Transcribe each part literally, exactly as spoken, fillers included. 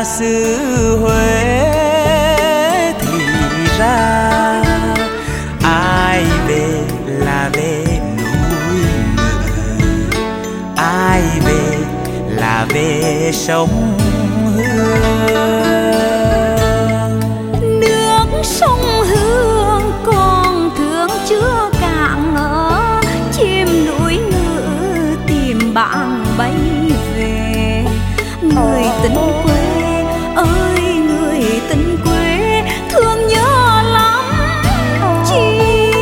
xứ Huế thì ra ai về là về núi Ngự, ai về là về sông Hương. Nước sông Hương còn thương chưa cạn ngỡ, chim núi Ngự tìm bạn bay về. Người tình quê ơi người tình quê, thương nhớ lắm chi.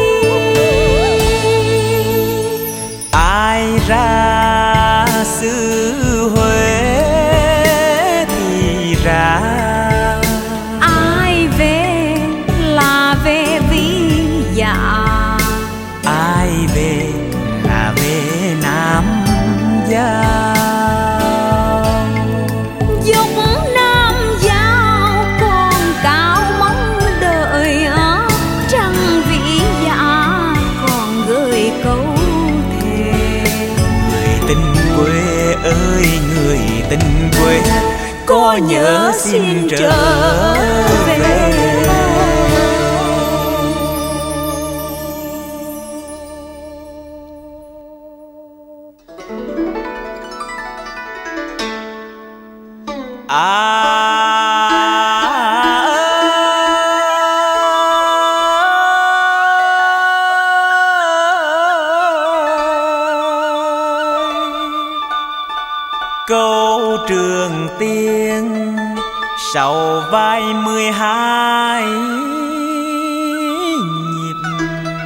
Ai ra xứ Huế thì ra, ai về là về vì dạ, ai về là về Nam Giao. dốc Nam Giao còn cao mong đợi, trăng vĩ dạ còn gửi câu thề. Người tình quê ơi người tình quê, có nhớ xin trở về. Câu Trường Tiên sau vai mười hai nhịp,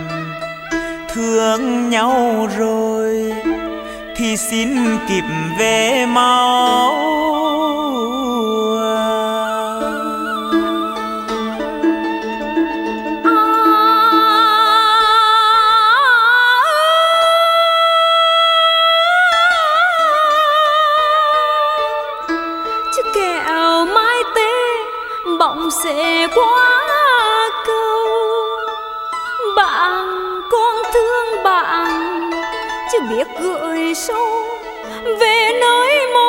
thương nhau rồi thì xin kịp về mau. Chứ kẹo mai tê bỗng sẽ qua cầu, bạn con thương bạn chứ biết gửi sâu về nơi mô.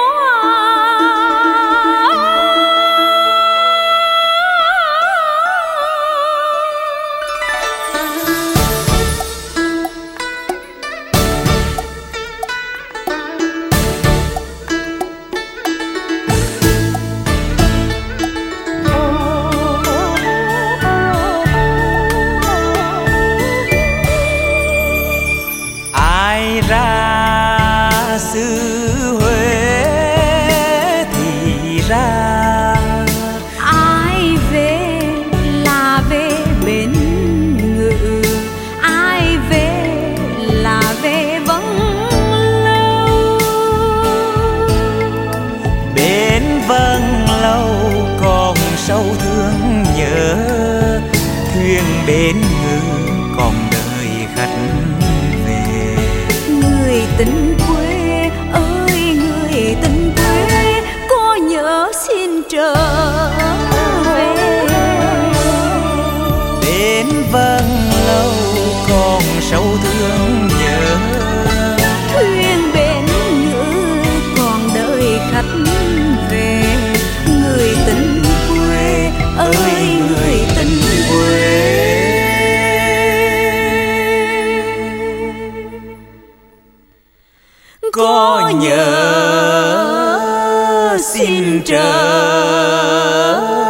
Ai ra xứ Huế thì ra, ai về là về Bến Ngự, ai về là về Vân Lâu. bên Vân Lâu còn sâu thương nhớ, thuyền Bến Ngự còn đợi khách về. Người tình quê ơi người tình quê, có nhớ xin trở về. Bên Vân Lâu còn sâu thương nhớ, Thuyền Bến Ngự còn đợi khách về. Người tình quê ơi người tình quê, có nhớ xin trở